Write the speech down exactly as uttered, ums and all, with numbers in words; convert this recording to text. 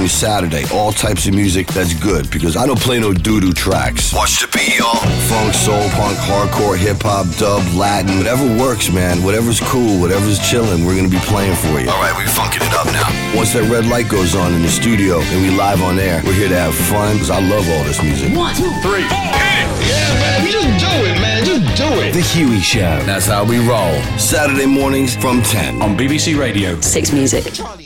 everything Saturday. All types of music that's good, because I don't play no doo-doo tracks. Watch the beat, y'all. Funk, soul, punk, hardcore, hip-hop, dub, Latin, whatever works, man. Whatever's cool, whatever's chilling, we're gonna be playing for you. All right, we funking it up now. Once that red light goes on in the studio and we live on air, we're here to have fun, because I love all this music. One, two, three, four, hit it! Yeah, man, you just do it, man. Just do it. The Huey Show. That's how we roll. Saturday mornings from ten on B B C Radio Six Music.